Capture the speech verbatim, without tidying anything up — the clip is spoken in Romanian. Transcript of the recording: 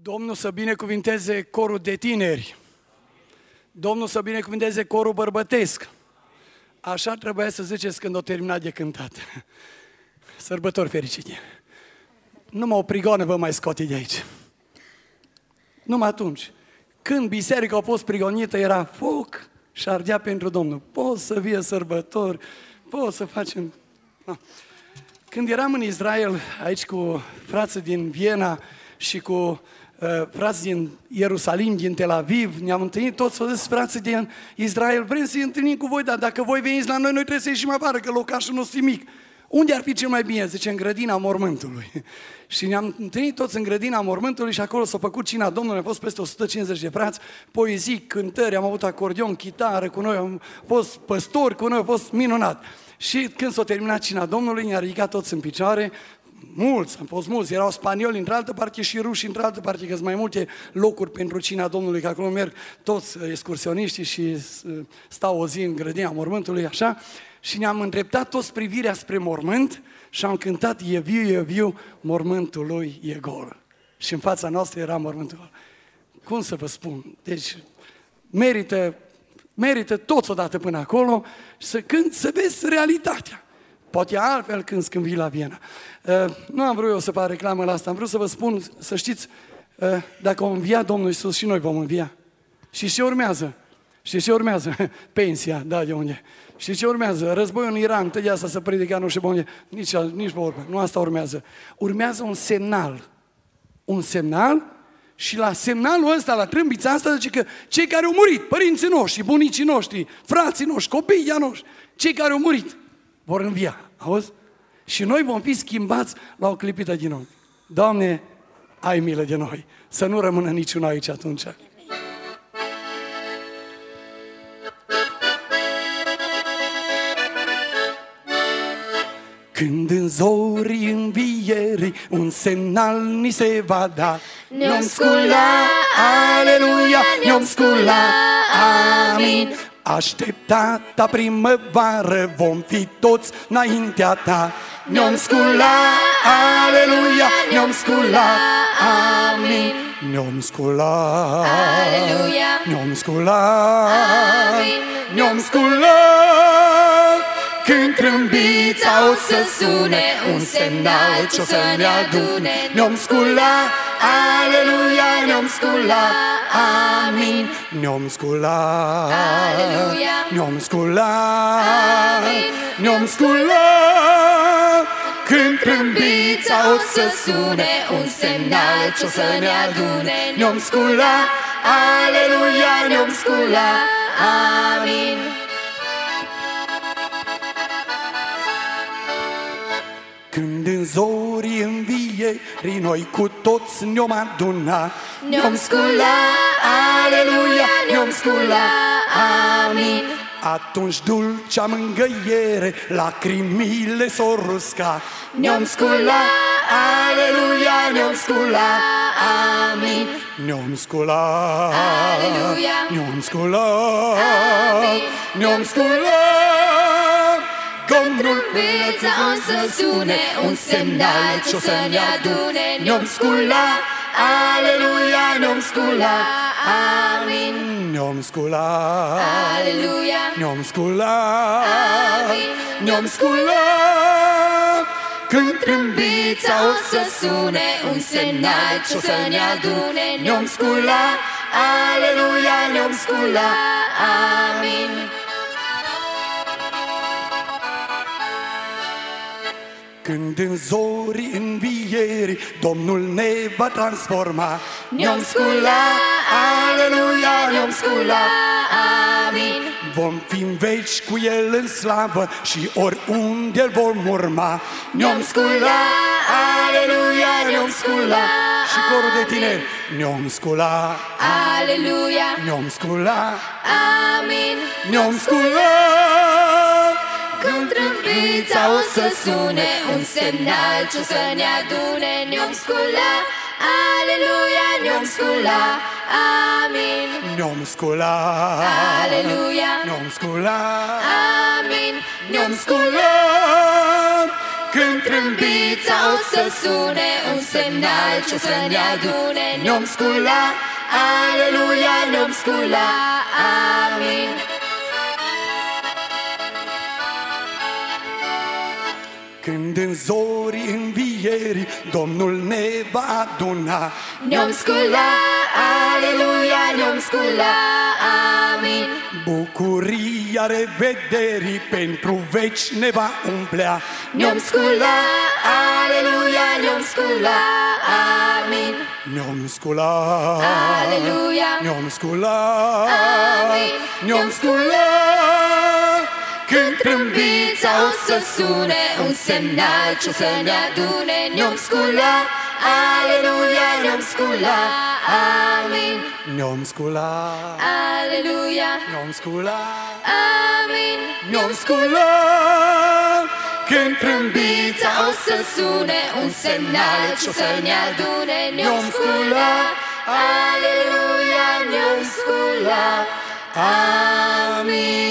Domnul să binecuvinteze corul de tineri. Domnul să binecuvinteze corul bărbătesc. Așa trebuia să ziceți când o terminat de cântat. Sărbători fericite. Numai o prigoană vă mai scoate de aici. Numai atunci. Când biserica a fost prigonită, era foc și ardea pentru Domnul. Poți să fie sărbători, poți să facem... Când eram în Israel, aici cu frații din Viena și cu uh, frații din Ierusalim, din Tel Aviv, ne-am întâlnit toți, s-au zis frații din Israel, vrem să ne întâlnim cu voi, dar dacă voi veniți la noi, noi trebuie să ieșim afară, că locașul nostru e mic. Unde ar fi cel mai bine? Zice, în grădina mormântului. Și ne-am întâlnit toți în grădina mormântului și acolo s-a făcut cina Domnului, am fost peste o sută cincizeci de frați, poezii, cântări, am avut acordeon, chitară cu noi, am fost păstori cu noi, a fost minunat. Și când s-a terminat cina Domnului, ne-a ridicat toți în picioare, mulți, am fost mulți, erau spanioli într-altă parte și ruși într-altă parte, că sunt mai multe locuri pentru cina Domnului, că acolo merg toți excursioniștii și stau o zi în grădina mormântului, așa, și ne-am îndreptat toți privirea spre mormânt și am cântat E viu, e viu, mormântul lui e gol. Și în fața noastră era mormântul gol. Cum să vă spun? Deci merită, merită toți odată până acolo să cânt, să vezi realitatea. Poate altfel când, când vii la Viena. Uh, nu am vrut eu să fac reclamă la asta, am vrut să vă spun, să știți, uh, dacă o învia Domnul Iisus și noi vom învia. Și ce urmează? Și ce urmează? Pensia, da, de unde? Și ce urmează? Războiul în Iran, tăia asta să predica, nu știu unde, nici, nici vorba, nu asta urmează. Urmează un semnal. Un semnal și la semnalul ăsta, la trâmbița asta, zice că cei care au murit, părinții noștri, bunicii noștri, frații noștri, copiii noștri, cei care au murit, vor învia, auzi? Și noi vom fi schimbați la o clipită din ochi. Doamne, ai milă de noi, să nu rămână niciunul aici atunci. Când în zorii învierii un semnal ni se va da, ne-om scula, aleluia, ne-om scula, amin. Așteptata primăvară vom fi toți înaintea ta, ne-om scula, aleluia, ne-om scula, amin. Ne-om scula, aleluia, ne-om scula, amin. Ne-om scula. Când trâmbița o să sune, un semnal ce-o să ne adune, ne-om scula, aleluia, ne-om scula, amin. Ne-om scula, aleluia, ne-om scula, amin. Ne-om scula. Când trâmbița o să sune, un semnal ce-o să ne adune, ne-om scula, aleluia, ne-om scula, amin. Când în zorii învierii noi cu toți ne-om aduna, ne-om scula, aleluia, ne-om scula, amin. Atunci dulcea mângâiere, lacrimile s-o rusca, ne-om scula, aleluia, ne-om scula, amin. Ne-om scula, aleluia, ne-om scula, amin. Ne-om scula. Când trâmbița o să sune, un semnal ce-o să ne adune, ne-om scula, aleluia, ne-om scula, amin. Ne-om scula, aleluia, ne-om scula, amin. Ne-om scula. Când trâmbița o să sune, un semnal ce-o să ne adune, ne-om scula, aleluia, ne-om scula, amin. Când în zorii învierii Domnul ne va transforma, ne-om scula, aleluia, ne-om scula, amin. Vom fi în veci cu El în slavă și oriunde El vom urma, ne-om scula, aleluia, ne-om scula. Și corul de tineri, ne-om scula, aleluia, ne-om scula, amin. Ne-om scula. Când trâmbița o să sune, un semnal ce-o să ne adune, ne-om scula, aleluia, ne-om scula, amin. Ne-om scula, aleluia, ne-om scula, amin. Ne-om scula. când trâmbița o să sune, un semnal ce să ne adune. Ne-om scula, aleluia, ne-om scula, amin. Când în zorii învierii Domnul ne va aduna, Ne-om scula, aleluia, ne-om scula, amin. bucuria revederii pentru veci ne va umplea. Ne-om scula, aleluia, ne-om scula, amin. Ne-om scula, Aleluia, ne-om scula, amin. ne-om scula. Când trâmbița o să sune, un semnal ce să ne adune. Ne-om scula, aleluia, ne-om scula, amin. Ne-om scula, Aleluia, ne-om scula, amin. ne-om scula. Când trâmbița o să sune, un semnal ce să ne adune. Ne-om scula, aleluia, ne-om scula, amin.